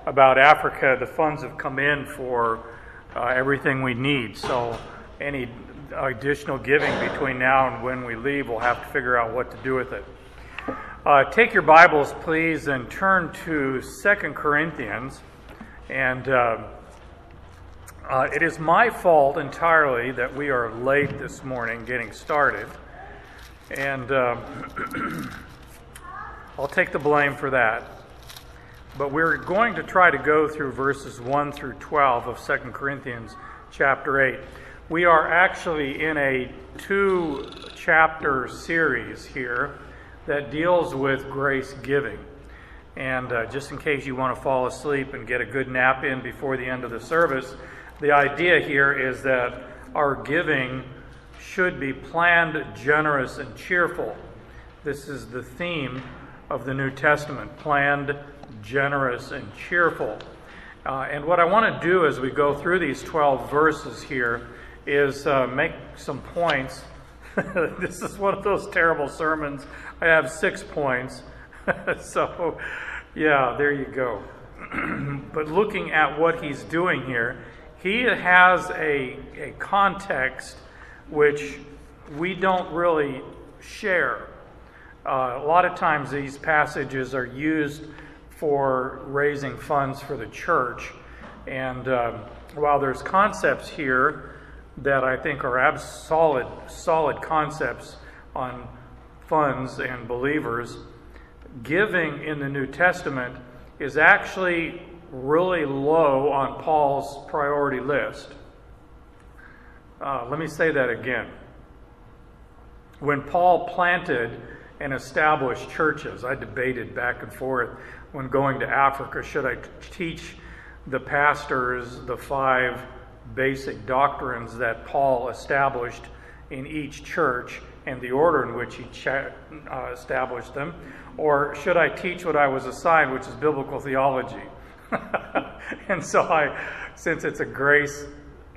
about Africa, the funds have come in for everything we need. So any additional giving between now and when we leave, we'll have to figure out what to do with it. Take your Bibles, please, and turn to 2 Corinthians. And it is my fault entirely that we are late this morning getting started. And I'll take the blame for that. But we're going to try to go through verses 1 through 12 of 2 Corinthians chapter 8. We are actually in a 2-chapter series here that deals with grace giving. And just in case you want to fall asleep and get a good nap in before the end of the service, the idea here is that our giving should be planned, generous, and cheerful. This is the theme of the New Testament: planned, generous, and cheerful. And what I want to do as we go through these 12 verses here is make some points. This is one of those terrible sermons. I have 6 points. So, yeah, there you go. But looking at what he's doing here, he has a context which we don't really share. A lot of times these passages are used for raising funds for the church. And while there's concepts here that I think are solid concepts on funds and believers, giving in the New Testament is actually really low on Paul's priority list. Let me say that again. When Paul planted and established churches, I debated back and forth when going to Africa, should I teach the pastors the 5 basic doctrines that Paul established in each church and the order in which he established them, or should I teach what I was assigned, which is biblical theology? And so since it's a Grace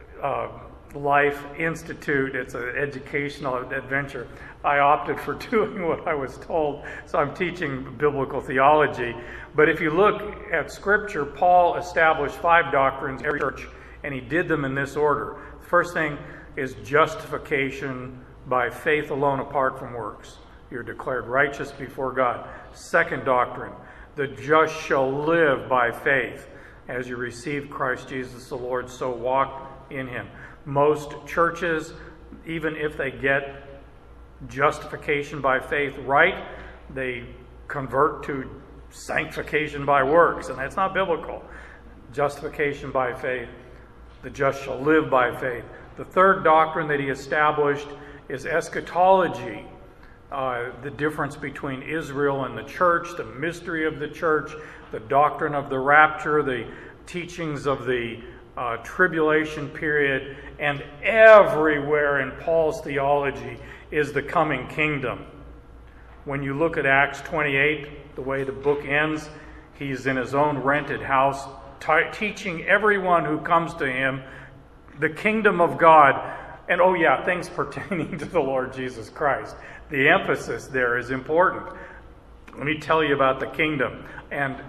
Life Institute, it's an educational adventure, I opted for doing what I was told. So I'm teaching biblical theology. But if you look at Scripture, Paul established 5 doctrines in every church, and he did them in this order. The first thing is justification by faith alone apart from works. You're declared righteous before God. Second doctrine, the just shall live by faith. As you receive Christ Jesus the Lord, so walk in him. Most churches, even if they get justification by faith right, they convert to sanctification by works, and that's not biblical. Justification by faith, the just shall live by faith. The third doctrine that he established is eschatology, the difference between Israel and the church, the mystery of the church, the doctrine of the rapture, the teachings of the tribulation period, and everywhere in Paul's theology is the coming kingdom. When you look at Acts 28, the way the book ends, he's in his own rented house, teaching everyone who comes to him the kingdom of God, and things pertaining to the Lord Jesus Christ. The emphasis there is important. Let me tell you about the kingdom. And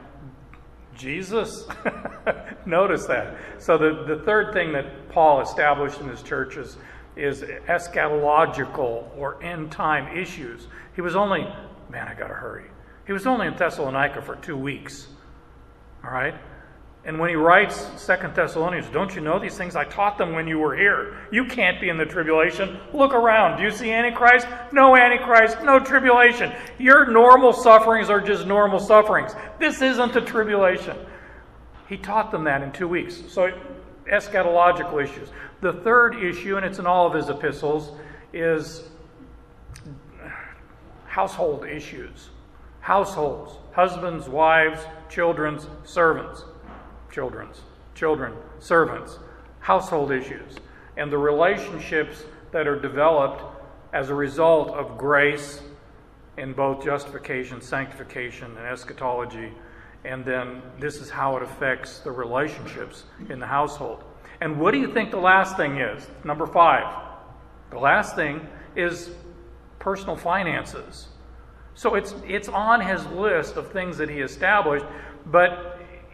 Jesus, notice that. So the third thing that Paul established in his churches is eschatological or end-time issues. He was only, I gotta hurry. He was only in Thessalonica for 2 weeks. All right? And when he writes 2 Thessalonians, don't you know these things? I taught them when you were here. You can't be in the tribulation. Look around. Do you see Antichrist? No Antichrist, no tribulation. Your normal sufferings are just normal sufferings. This isn't the tribulation. He taught them that in 2 weeks. So eschatological issues. The third issue, and it's in all of his epistles, is household issues. Households. Husbands, wives, children, servants. Children, servants, household issues, and the relationships that are developed as a result of grace in both justification, sanctification, and eschatology. And then this is how it affects the relationships in the household. And what do you think the last thing is? Number 5. The last thing is personal finances. So it's on his list of things that he established, but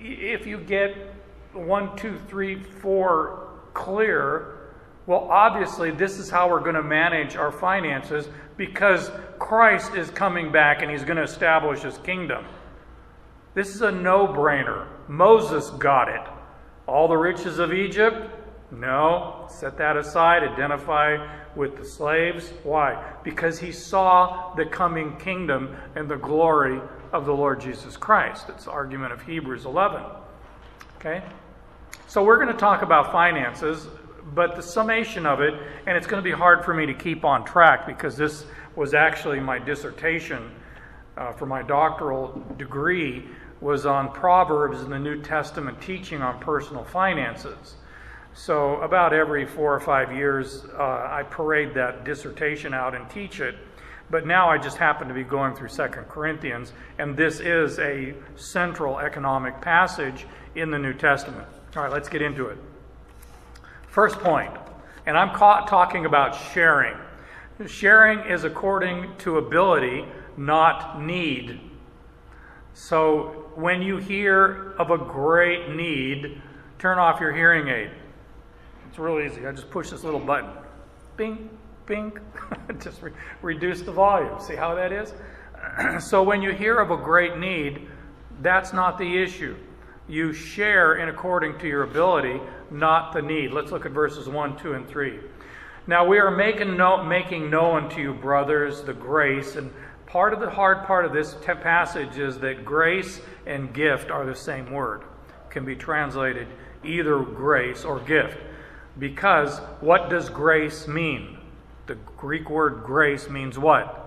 if you get 1, 2, 3, 4 clear, well, obviously this is how we're going to manage our finances because Christ is coming back and he's going to establish his kingdom. This is a no-brainer. Moses got it. All the riches of Egypt? No. Set that aside. Identify with the slaves. Why? Because he saw the coming kingdom and the glory of the Lord Jesus Christ. It's the argument of Hebrews 11. Okay? So we're going to talk about finances, but the summation of it, and it's going to be hard for me to keep on track because this was actually my dissertation for my doctoral degree, was on Proverbs in the New Testament teaching on personal finances. So about every 4 or 5 years, I parade that dissertation out and teach it. But now I just happen to be going through 2 Corinthians, and this is a central economic passage in the New Testament. All right, let's get into it. First point, and I'm talking about sharing. Sharing is according to ability, not need. So when you hear of a great need, turn off your hearing aid. It's real easy. I just push this little button. Bing, bing. Just reduce the volume. See how that is? So when you hear of a great need, that's not the issue. You share in according to your ability, not the need. Let's look at verses 1, 2, and 3. Now we are making known to you, brothers, the grace. And part of the hard part of this passage is that grace and gift are the same word. Can be translated either grace or gift. Because what does grace mean? The Greek word grace means what?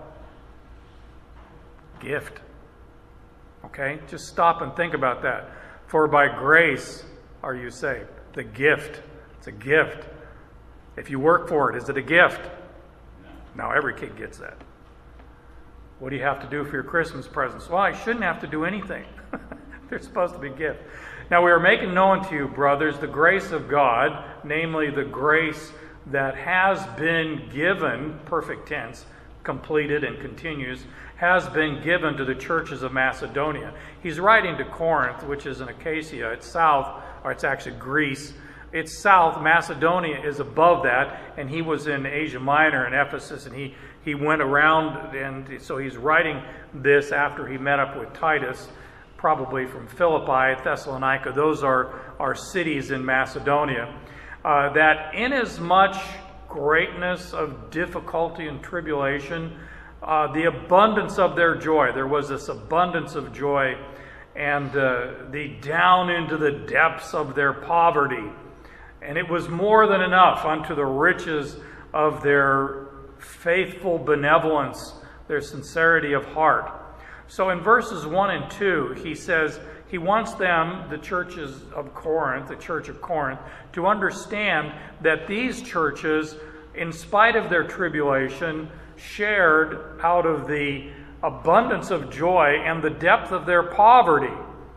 Gift. Okay? Just stop and think about that. For by grace are you saved. The gift. It's a gift. If you work for it, is it a gift? No, every kid gets that. What do you have to do for your Christmas presents? Well, I shouldn't have to do anything. They're supposed to be gifts. Now we are making known to you, brothers, the grace of God, namely the grace that has been given, perfect tense, completed and continues, has been given to the churches of Macedonia. He's writing to Corinth, which is in Achaia. It's south, or it's actually Greece. It's south. Macedonia is above that, and he was in Asia Minor in Ephesus, and he went around, and so he's writing this after he met up with Titus, probably from Philippi, Thessalonica. Those are cities in Macedonia. That inasmuch greatness of difficulty and tribulation, the abundance of their joy, there was this abundance of joy, and the down into the depths of their poverty. And it was more than enough unto the riches of their faithful benevolence, their sincerity of heart. So in verses 1 and 2, he says he wants them, the churches of Corinth, the church of Corinth, to understand that these churches, in spite of their tribulation, shared out of the abundance of joy and the depth of their poverty.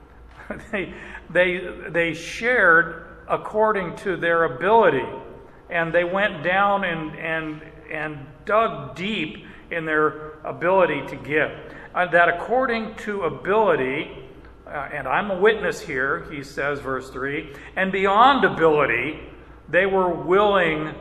They shared according to their ability, and they went down and dug deep in their ability to give. That according to ability, and I'm a witness here, he says, verse 3, and beyond ability, they were willing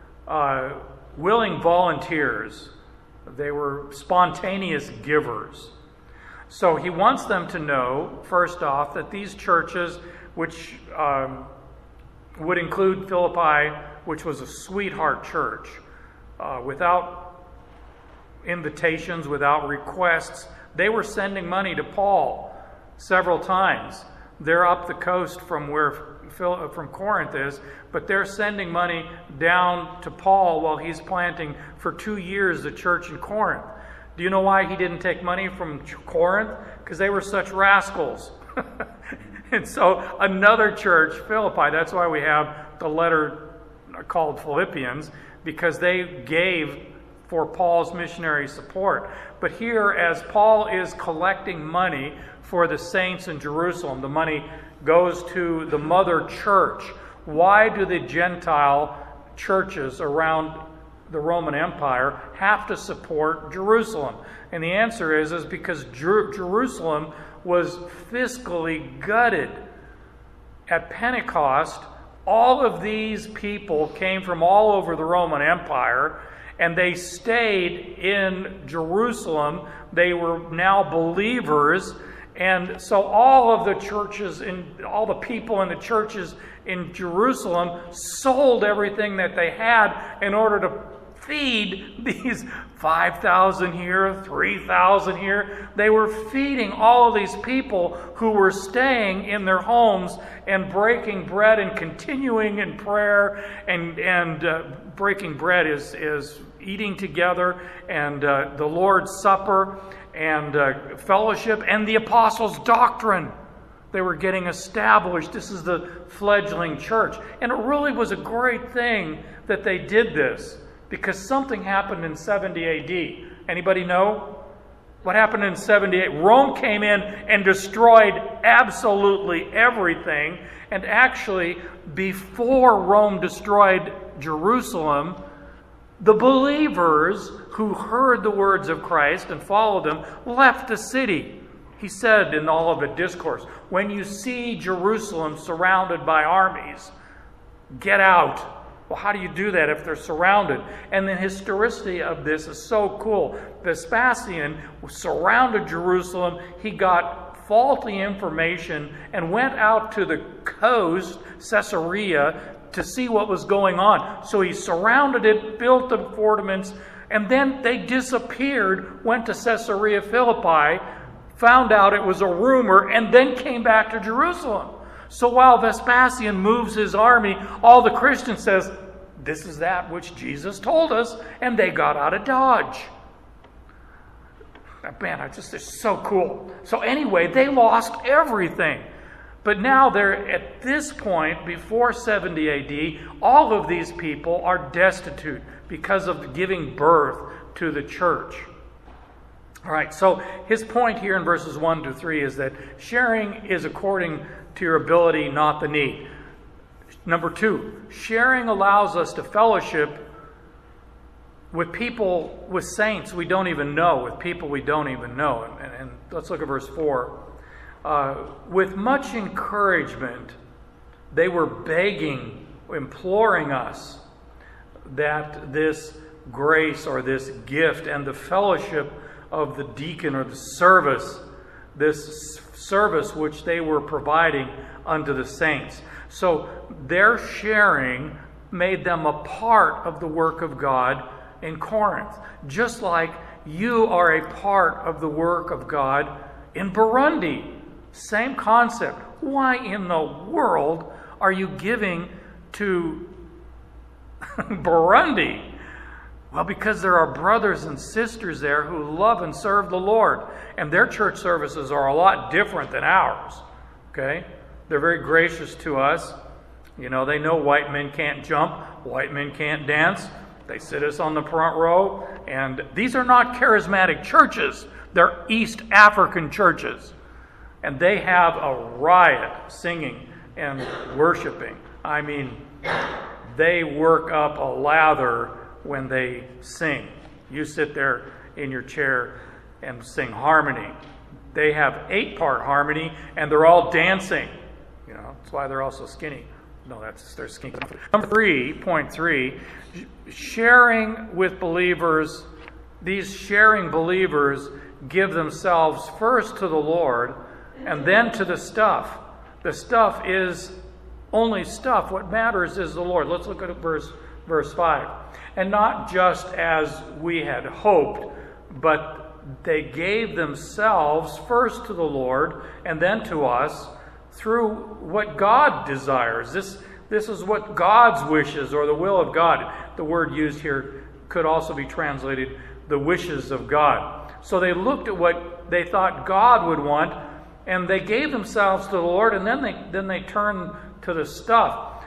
volunteers. They were spontaneous givers. So he wants them to know, first off, that these churches, which would include Philippi, which was a sweetheart church, without invitations, without requests, they were sending money to Paul several times. They're up the coast from from Corinth is, but they're sending money down to Paul while he's planting for 2 years the church in Corinth. Do you know why he didn't take money from Corinth? Because they were such rascals. And so another church, Philippi, that's why we have the letter called Philippians, because they gave for Paul's missionary support. But here, as Paul is collecting money for the saints in Jerusalem, the money goes to the mother church. Why do the Gentile churches around the Roman Empire have to support Jerusalem? And the answer is because Jerusalem was fiscally gutted. at Pentecost, all of these people came from all over the Roman Empire, and they stayed in Jerusalem. They were now believers, and so all of the churches and all the people in the churches in Jerusalem sold everything that they had in order to feed these 5,000 here, 3,000 here. They were feeding all of these people who were staying in their homes and breaking bread and continuing in prayer. And breaking bread is eating together, and the Lord's Supper and fellowship and the apostles' doctrine. They were getting established. This is the fledgling church. And it really was a great thing that they did this, because something happened in 70 AD. Anybody know? What happened in 78? Rome came in and destroyed absolutely everything. And actually, before Rome destroyed Jerusalem, the believers who heard the words of Christ and followed them left the city. He said in all of the discourse, when you see Jerusalem surrounded by armies, get out. Well, how do you do that if they're surrounded? And the historicity of this is so cool. Vespasian surrounded Jerusalem. He got faulty information and went out to the coast, Caesarea, to see what was going on. So he surrounded it, built the fortifications, and then they disappeared, went to Caesarea Philippi, found out it was a rumor, and then came back to Jerusalem. So while Vespasian moves his army, all the Christians says, this is that which Jesus told us, and they got out of Dodge. Man, it's so cool. So anyway, they lost everything. But now they're at this point, before 70 AD, all of these people are destitute because of giving birth to the church. All right, so his point here in verses 1 to 3 is that sharing is according to your ability, not the need. Number 2, sharing allows us to fellowship with people, with saints we don't even know, with people we don't even know. And let's look at verse 4. With much encouragement, they were begging, imploring us that this grace or this gift and the fellowship of the deacon or the service, this service which they were providing unto the saints. So their sharing made them a part of the work of God in Corinth, just like you are a part of the work of God in Burundi. Same concept. Why in the world are you giving to Burundi? Well, because there are brothers and sisters there who love and serve the Lord. And their church services are a lot different than ours. Okay? They're very gracious to us. You know, they know white men can't jump, white men can't dance. They sit us on the front row. And these are not charismatic churches. They're East African churches. And they have a riot singing and worshiping. I mean, they work up a lather when they sing. You sit there in your chair and sing harmony. They have 8-part harmony, and they're all dancing. You know, that's why they're all so skinny. No, they're skinny. Number 3.3, sharing with believers. These sharing believers give themselves first to the Lord and then to the stuff. The stuff is only stuff. What matters is the Lord. Let's look at verse 5. And not just as we had hoped, but they gave themselves first to the Lord and then to us through what God desires. This is what God's wishes, or the will of God. The word used here could also be translated the wishes of God. So they looked at what they thought God would want, and they gave themselves to the Lord, and then they turned to the stuff.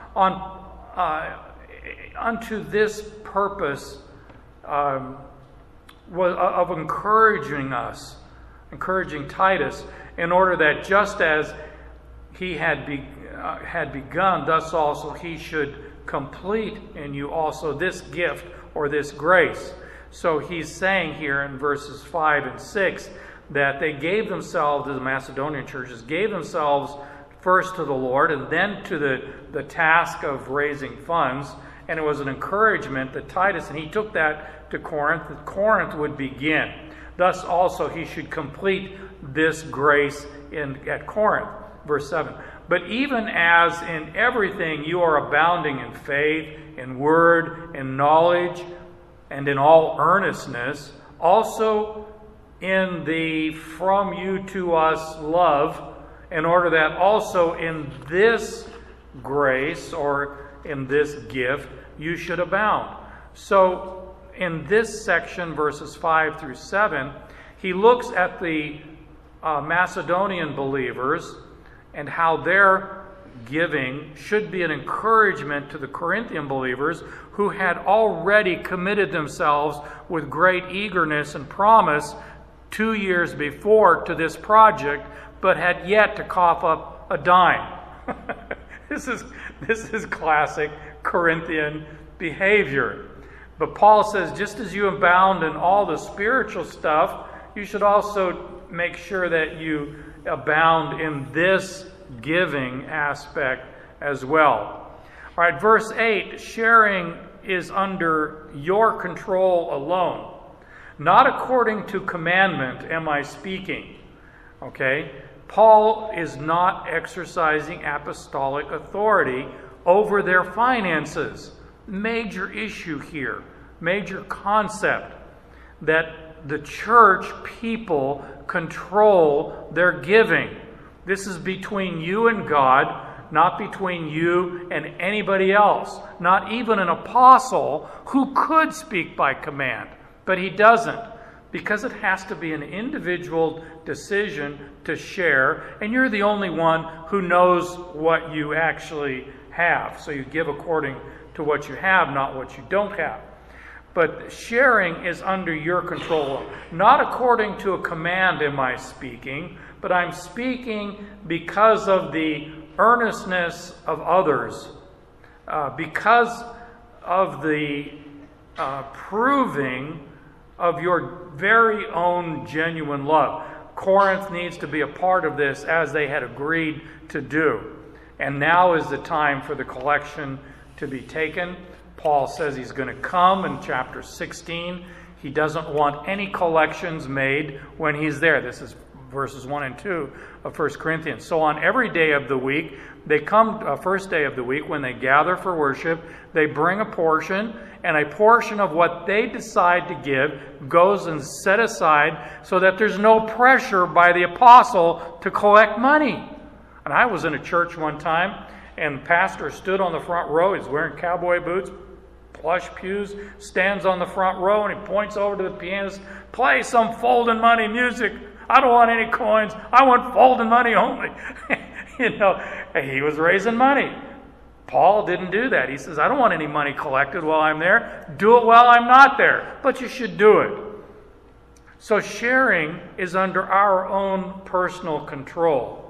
Unto this purpose of encouraging us, encouraging Titus, in order that just as he had begun, thus also he should complete in you also this gift or this grace. So he's saying here in verses 5 and 6 that they gave themselves, the Macedonian churches, gave themselves first to the Lord and then to the task of raising funds. And it was an encouragement that Titus, and he took that to Corinth, that Corinth would begin. Thus also he should complete this grace at Corinth. Verse 7. But even as in everything you are abounding in faith, in word, in knowledge, and in all earnestness, also in the from you to us love, in order that also in this grace or in this gift you should abound. So in this section, verses 5 through 7, he looks at the Macedonian believers and how their giving should be an encouragement to the Corinthian believers who had already committed themselves with great eagerness and promise 2 years before to this project, but had yet to cough up a dime. This is classic Corinthian behavior. But Paul says, just as you abound in all the spiritual stuff, you should also make sure that you abound in this giving aspect as well. All right, verse 8, sharing is under your control alone. Not according to commandment am I speaking. Okay? Paul is not exercising apostolic authority over their finances. Major issue here. Major concept. That the church people control their giving. This is between you and God, not between you and anybody else. Not even an apostle who could speak by command, but he doesn't, because it has to be an individual decision to share, and you're the only one who knows what you actually have. So you give according to what you have, not what you don't have. But sharing is under your control. Not according to a command am I speaking, but I'm speaking because of the earnestness of others, because of the proving of your very own genuine love. Corinth needs to be a part of this, as they had agreed to do. And now is the time for the collection to be taken. Paul says he's going to come in chapter 16. He doesn't want any collections made when he's there. This is verses 1 and 2 of 1 Corinthians. So on every day of the week, they come, first day of the week, when they gather for worship, they bring a portion, and a portion of what they decide to give goes and set aside so that there's no pressure by the apostle to collect money. And I was in a church one time, and the pastor stood on the front row. He's wearing cowboy boots, plush pews, stands on the front row, and he points over to the pianist, play some folding money music. I don't want any coins. I want folding money only. He was raising money. Paul didn't do that. He says, I don't want any money collected while I'm there. Do it while I'm not there. But you should do it. So sharing is under our own personal control.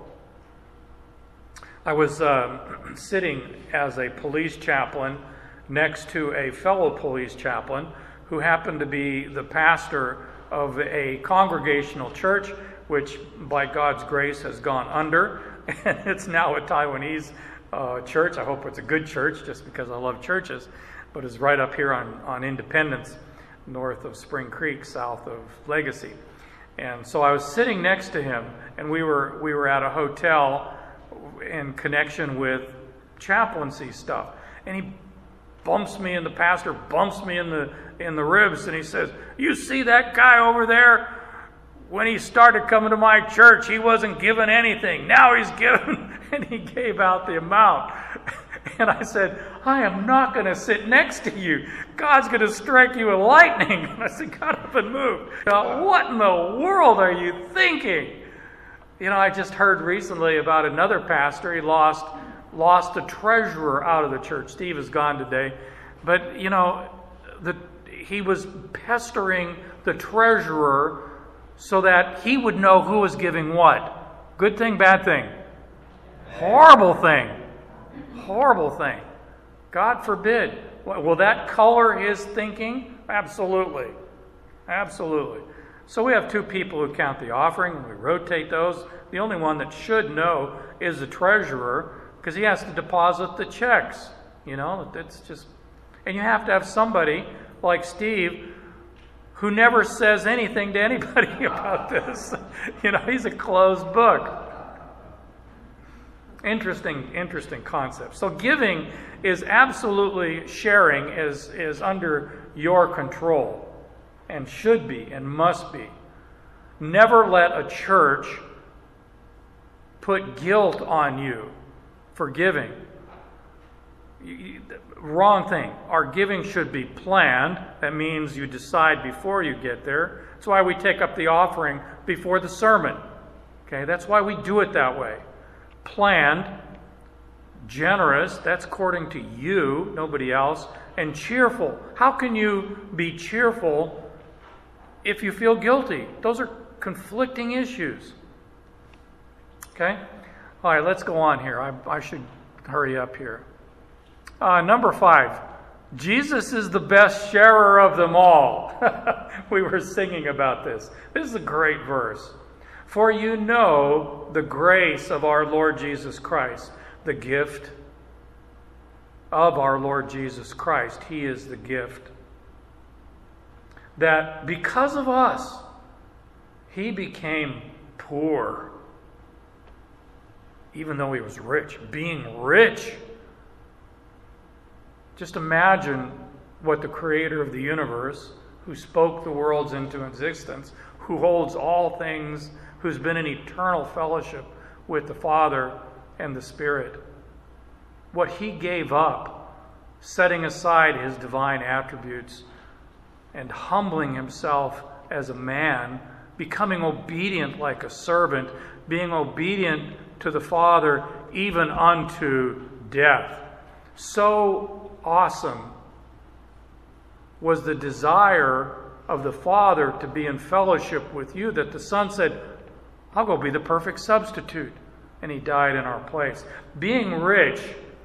I was sitting as a police chaplain next to a fellow police chaplain who happened to be the pastor of a congregational church, which by God's grace has gone under, and it's now a Taiwanese church. I hope it's a good church, just because I love churches, but it's right up here on Independence, north of Spring Creek, south of Legacy. And so I was sitting next to him, and we were at a hotel in connection with chaplaincy stuff, and he bumps me, and the pastor bumps me in the ribs, and he says, you see that guy over there? When he started coming to my church, he wasn't given anything. Now he's given, and he gave out the amount. And I said, I am not going to sit next to you. God's going to strike you with lightning. And I said, got up and moved. Now, what in the world are you thinking? I just heard recently about another pastor. He lost a treasurer out of the church. Steve is gone today. But, he was pestering the treasurer so that he would know who was giving what. Good thing, bad thing? Horrible thing. Horrible thing. God forbid. Will that color his thinking? Absolutely. Absolutely. So we have two people who count the offering, and we rotate those. The only one that should know is the treasurer, because he has to deposit the checks. That's just... And you have to have somebody like Steve who never says anything to anybody about this. He's a closed book. Interesting concept. So giving is absolutely, sharing is under your control, and should be and must be. Never let a church put guilt on you for giving. Wrong thing. Our giving should be planned. That means you decide before you get there. That's why we take up the offering before the sermon. Okay, that's why we do it that way. Planned, generous, that's according to you, nobody else, and cheerful. How can you be cheerful if you feel guilty? Those are conflicting issues. Okay? All right, let's go on here. I should hurry up here. Number 5. Jesus is the best sharer of them all. We were singing about this. This is a great verse. For you know the grace of our Lord Jesus Christ, the gift of our Lord Jesus Christ. He is the gift. That because of us, he became poor, even though he was rich. Being rich. Just imagine what the creator of the universe, who spoke the worlds into existence, who holds all things, who's been in eternal fellowship with the Father and the Spirit, what he gave up, setting aside his divine attributes and humbling himself as a man, becoming obedient like a servant, being obedient to the Father even unto death. So awesome was the desire of the Father to be in fellowship with you that the Son said, I'll go be the perfect substitute. And he died in our place. Being rich,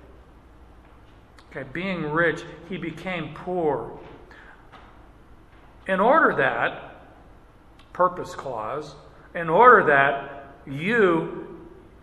he became poor. In order that, purpose clause, in order that you,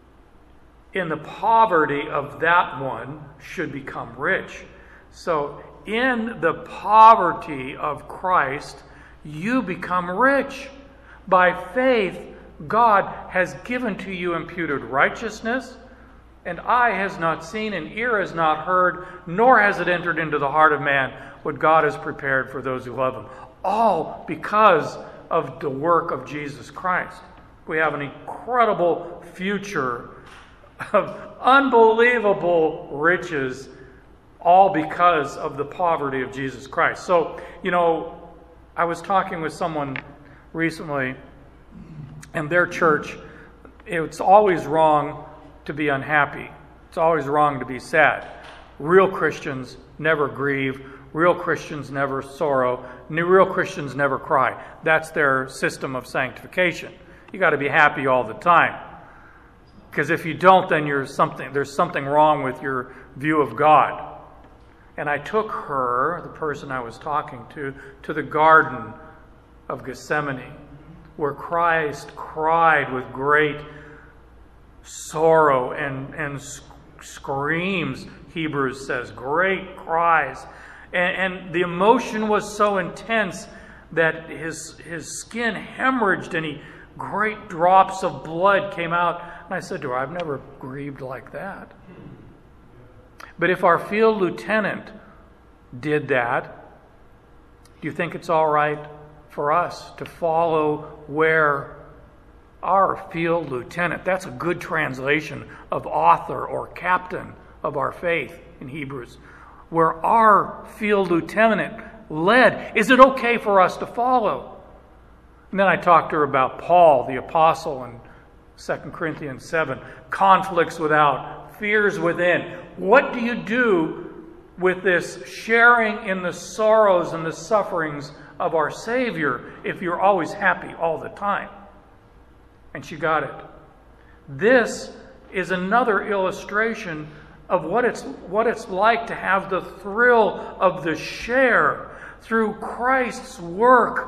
in the poverty of that one, should become rich. So, in the poverty of Christ, you become rich. By faith, God has given to you imputed righteousness, and eye has not seen, and ear has not heard, nor has it entered into the heart of man what God has prepared for those who love him. All because of the work of Jesus Christ. We have an incredible future of unbelievable riches, all because of the poverty of Jesus Christ. So, I was talking with someone recently, and their church, it's always wrong to be unhappy. It's always wrong to be sad. Real Christians never grieve. Real Christians never sorrow. Real Christians never cry. That's their system of sanctification. You got to be happy all the time. Because if you don't, then there's something wrong with your view of God. And I took her, the person I was talking to the Garden of Gethsemane, where Christ cried with great sorrow and screams, Hebrews says, great cries. And the emotion was so intense that his skin hemorrhaged and great drops of blood came out. And I said to her, I've never grieved like that. But if our field lieutenant did that, do you think it's all right for us to follow where our field lieutenant, that's a good translation of author or captain of our faith in Hebrews, where our field lieutenant led, is it okay for us to follow? And then I talked to her about Paul, the apostle, in 2 Corinthians 7, conflicts without, fears within. What do you do with this sharing in the sorrows and the sufferings of our Savior if you're always happy all the time? And she got it. This is another illustration of what it's like to have the thrill of the share through Christ's work.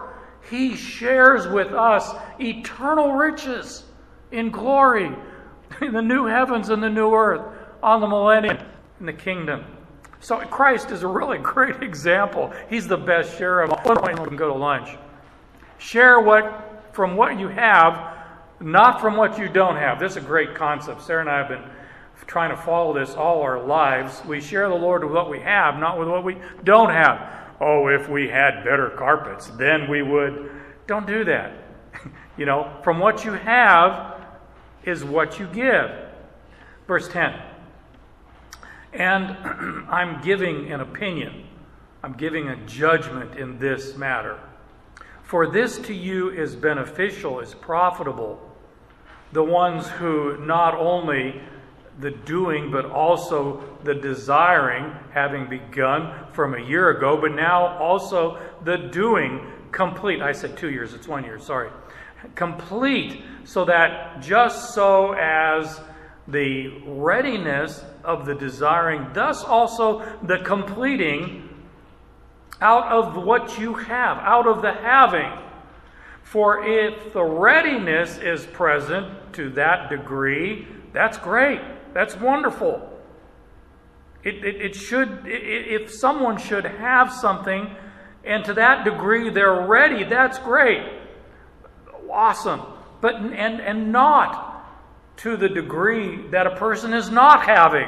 He shares with us eternal riches in glory, in the new heavens and the new earth, on the millennium, in the kingdom. So Christ is a really great example. He's the best sharer of all. One point, we can go to lunch. Share from what you have, not from what you don't have. This is a great concept. Sarah and I have been trying to follow this all our lives. We share the Lord with what we have, not with what we don't have. Oh, if we had better carpets, then we would. Don't do that. From what you have is what you give. Verse 10. And I'm giving an opinion. I'm giving a judgment in this matter. For this to you is beneficial, is profitable. The ones who not only the doing, but also the desiring, having begun from a year ago, but now also the doing complete. I said 2 years, it's 1 year, sorry. Complete, so that just so as the readiness of the desiring, thus also the completing out of what you have, out of the having. For if the readiness is present to that degree, that's great. That's wonderful. It should, if someone should have something, and to that degree they're ready, that's great. Awesome. But and not to the degree that a person is not having.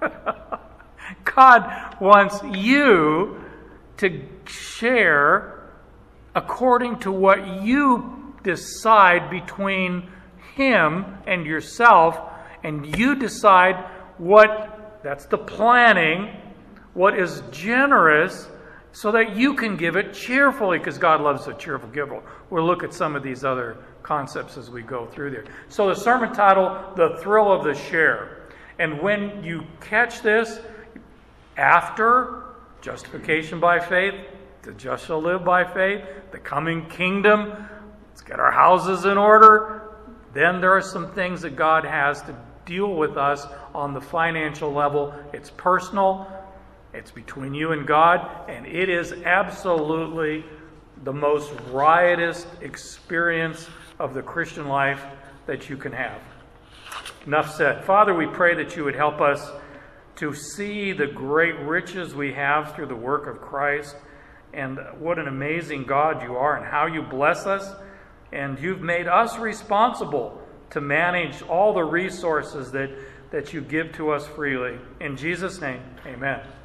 God wants you to share according to what you decide between Him and yourself, and you decide that's the planning, what is generous, so that you can give it cheerfully, because God loves a cheerful giver. We'll look at some of these other concepts as we go through there. So the sermon title, The Thrill of the Share. And when you catch this, after justification by faith, the just shall live by faith, the coming kingdom, let's get our houses in order, then there are some things that God has to deal with us on the financial level. It's personal, it's between you and God, and it is absolutely the most riotous experience of the Christian life that you can have. Enough said. Father, we pray that you would help us to see the great riches we have through the work of Christ, and what an amazing God you are, and how you bless us, and you've made us responsible to manage all the resources that you give to us freely. In Jesus' name, amen.